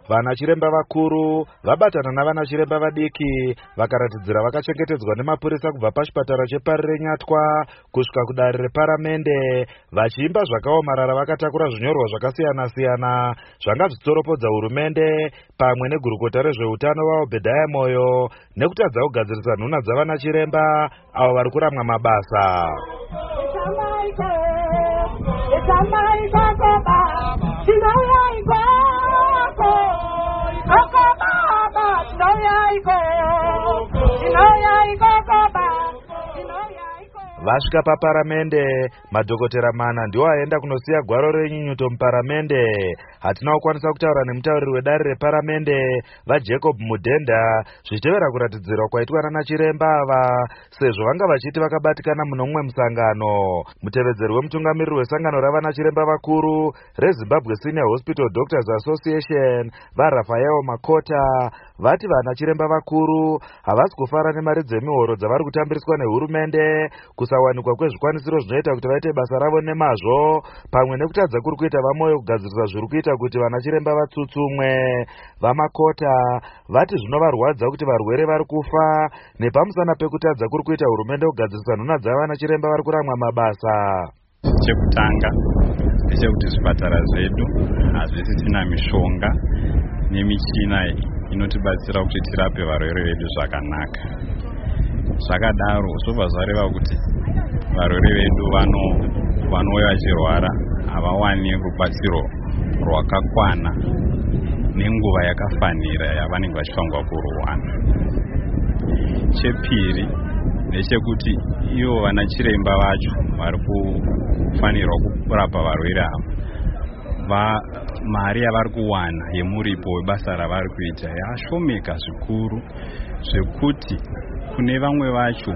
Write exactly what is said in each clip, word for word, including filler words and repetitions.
vana chiremba vakuru vabatana navana chiremba vadiki vakaratidzira vakachengetedzwa nemapurisa kubva pachipatara chepari renyatwa kusvika kudare reparamende vachiimba zvakaomarara vakatakura zvinyorwa zvakasiyana-siyana zvanga zvichitoropodza hurumende pamwe negurukota rezveutano vaobhedhaya moyo nekutadza kugadzirisa nhuna dzavana chiremba avo vari kuramwa mabasa. Vasvika paparamende, madhokotera mana ndiwo aenda kunosiya gwaro renyunyuto muparamende. Hatina kukwanisa kutaura nemutauriri wedare reparamende vaJacob Mudhenda zvichitevera kuratidzirwa kwaitwa nana chiremba ava sezvo vanga vachiti vakabatikana muno mumwe musangano. Mutevedzeri wemutungamiriri wesangano ravana chiremba vakuru reZimbabwe Senior Hospital Doctors Association vaRafael Makota vati vana chiremba vakuru havasi kufara nemari dzemihoro dzavari kutambiriswa nehurumende, kusawanikwa kwezvikwanisiro zvinoita kuti vaite basa ravo nemazvo, pamwe nekutadza kuri kuita vamoyo kugadzirisa zviri kuita kuti vana chiremba vatsutsumwe. VaMakota vati zvinovarwadza kuti varwere vari kufa nepamusana pekutadza kuri kuita hurumende kugadzirisa nhuna dzavana chiremba vari kuramwa mabasa. Chekutanga ndechekuti zvipatara zvedu hazvisisina mishonga nemichina inotibatsira kuti tirape varwere vedu zvakanaka. Zvakadaro zvobva zvareva kuti varwere vedu vanouya vachirwara havawani rubatsiro rwakakwana nenguva yakafanira yavanenge vachifanirwa kuruwana. Chepiri ndechekuti ivo vana chiremba vacho vari kufanirwa kurapa varwere ava, mari yavari kuwana yemuripo webasa ravari kuita yashomeka zvikuru zvekuti kune vamwe vacho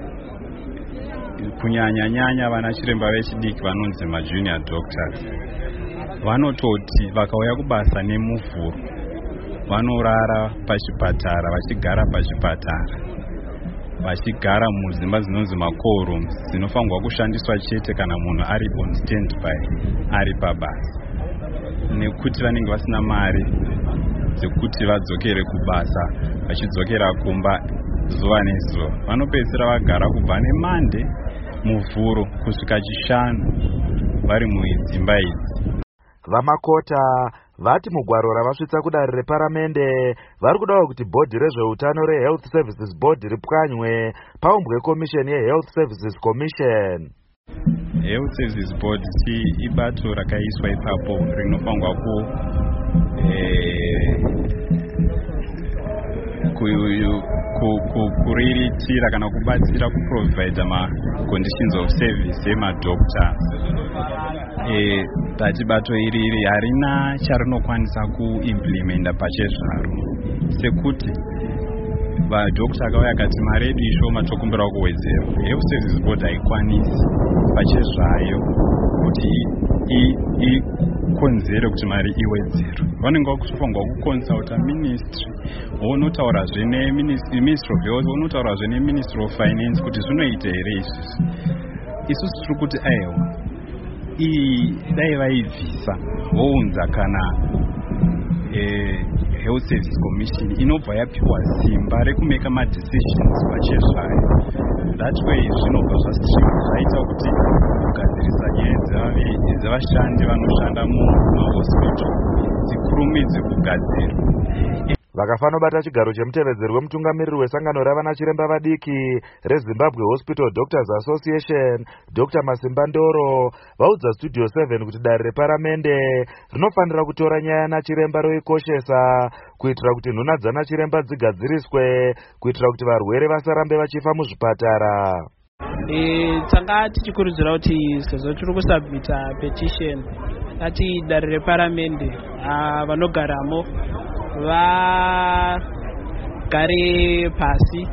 kunyanya-nyanya vana chiremba vechidiki vanonzi majunior doctors vanototi vakauya kubasa nemuvhuro vanorara pachipatara, vachigara pachipatara, vachigara mudzimba dzinonzi macourrooms dzinofanirwa kushandiswa chete kana munhu ari on standby ari pabasa, nekuti vanenge vasina mari dzekuti vadzokere kubasa vachidzokera kumba zuva nezuva. Vanopedzisira vagara kubva neMonday muvhuro kusvika chishanu vari mudzimba idzi. VaMakota vati mugwaro ravasvitsa kudare reparamende vari kudawo kuti bhodhi rezveutano reHealth Services Board ripwanywe paumbwe komisheni yeHealth Services Commission. Health Services Board ibato rakaiswa ipapo rinofanirwa ku kuriritira kana kubatsira kuprovide ma conditions of service emadoctors. Tati bato iri iri harina charinokwanisa kuimplementa pachezvaro, sekuti vadhokta akauya kati mari yedu ishoma tokumbira kuwedzera. Health Services Board haikwanisi pachezvayo kuti ikonzere kuti mari iwedzerwe. Vanenge vakufanirwa kuconsulta ministry vonotaurazve neministry of health, vonotaurazve neministry of finance kuti zvinoita here izvizvi. Isusu tiri kuti aiwa dai vaibvisa vounza kana Health Services Commission inobva yapiwa simba rekumeka madecisions pachezvayo. That way zvinobva zvaita kuti kugadzirisa nyaya dzevashandi vanoshanda mumahospital dzikurumidze kugadzirwa. Vakafanobata chigaro chemutevedzeri wemutungamiriri wesangano ravana chiremba vadiki reZimbabwe Hospital Doctors Association Doctor Masimba Ndoro vaudza Studio seven kuti dare reparamende rinofanira kutora nyaya nachiremba roikoshesa kuitira kuti nhuna dzana chiremba dzigadziriswe kuitira kuti varwere vasarambe vachifa muzvipatara. E, tanga tichikurudzira kuti sezvo tiri kusubmita petition ati dare reparamende vanogaramo vagare pasi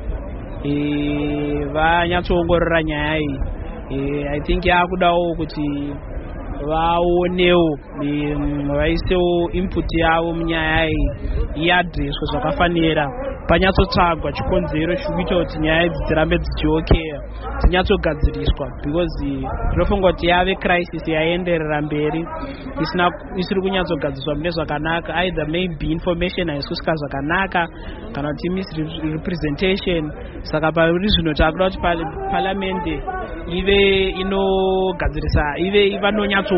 vanyatsoongorora nyaya iyi. I think yakudawo kuti vaonewo vaisewo input yavo munyaya yeadreswa zvakafanira panyatsotsvagwa chikonzero chikuita kuti nyaya idzi dzirambe dzichiokeya dzinyatsogadziriswa, because ndinofunga kuti yave crisis yaenderera mberi isiri kunyatsogadziriswa mune zvakanaka, either maybe information haiskusvika zvakanaka kana kuti misrepresentation. Saka pari zvino takuda kuti palamende ive inogadzirisa ive vanonyatso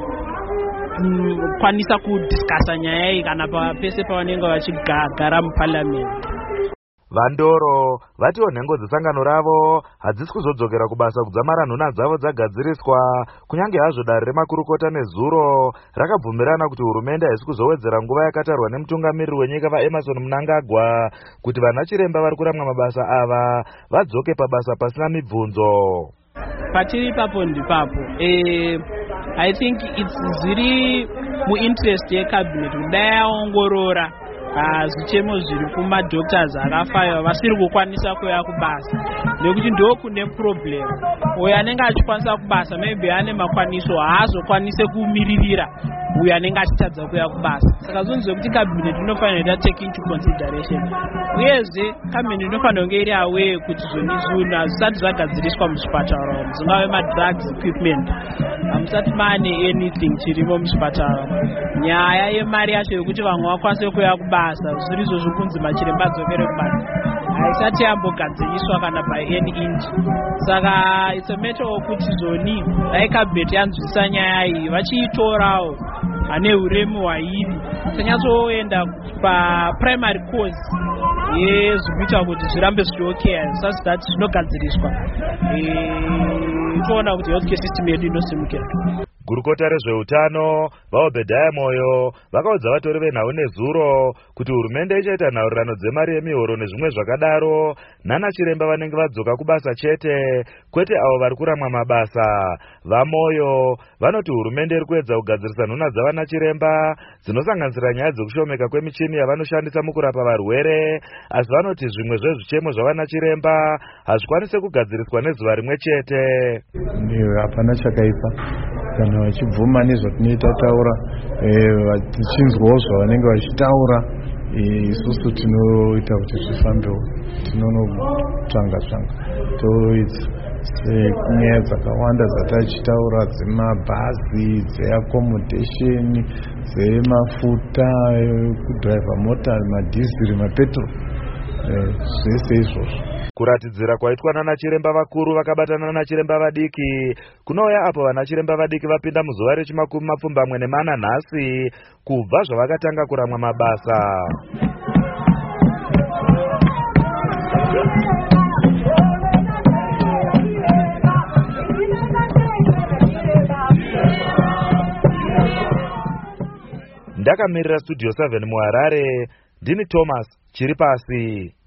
kwanisa kudiscassa nyaya iyi kana pese pavanenge vachigara muparliament. Vandoro vatiwo nhengo dzesangano ravo hadzisi kuzodzokera kubasa kudzamara nhuna dzavo dzagadziriswa, kunyange hazvo dare remakurukota nezuro rakabvumirana kuti hurumende haisi kuzowedzera nguva yakatarwa nemutungamiriri wenyika vaEmerson Mnangagwa kuti vana chiremba vari kuramwa mabasa ava vadzoke pabasa pasina mibvunzo. Patiri ipapo ndipapo eh, I think it's zviri muinterest yecabinet kudai yaongorora zvichemo zviri kumadoctors akafaiwa vasiri kukwanisa kuya kubasa, nekuti ndo kune problem. Uyo anenge achikwanisa kubasa maybe ane makwaniso haazokwanise kumiririra uyo anenge achitadza kuya kubasa. Saka zvinhu zvekuti cabinet inofanira take into consideration, uyezve cabinet inofanira kunge iri aware kuti zvoni zvinhu hazvisati zvagadziriswa muzvipatara umu, dzingave madrugs equipment, hamusati maane anything chirimo muzvipatara. Nyaya yemari yacho yekuti vamwe vakwanise kuya kubasa zviri izvo zvokunzi machiremba adzokere kubasa haisati yambogadziriswa kana by any inch. Saka it's a matter okuti zvoni dai cabinet yanzwisisa nyaya iyi vachiitorawo ane uremu hwairi tanyatsoenda paprimary cause yezvikuita kuti zvirambe zvichiokeya zvisazvidati zvinogadziriswa toona kuti healthcare system yedu inosimukira. Gurukota rezveutano vaObedhaya Moyo vakaudza vatori venhau nezuro kuti hurumende ichaita nhaurirano dzemari yemihoro nezvimwe zvakadaro nana chiremba vanenge vadzoka kubasa chete, kwete avo vari kuramwa mabasa. VaMoyo vanoti hurumende iri kuedza kugadzirisa nhuna dzavana chiremba dzinosanganisira nyaya dzekushomeka kwemichini yavanoshandisa mukurapa varwere, asi vanoti zvimwe zvezvichemo zvavana chiremba hazvikwanise kugadziriswa nezuva rimwe chete. Hapana chakaipa kana vachibvuma nezvatinoita taura tichinzwawo zvavanenge vachitaura, isusu tinoita kuti zvifambewo, tinonotsvanga tsvanga toedza senyaya dzakawanda dzatachitaura dzemabhazi, dzeaccommodation, dzemafuta ekudhiraivha mota, madhiziri, mapetrol, zvese izvozvo. Kuratidzira kwaitwa nana chiremba vakuru vakabatana nana chiremba vadiki kunouya apo vana chiremba vadiki vapinda muzuva rechimakumi mapfumbamwe nemana nhasi kubva zvavakatanga kuramwa mabasa. Ndakamirira studio seven muHarare, ndini Thomas Chiripasi.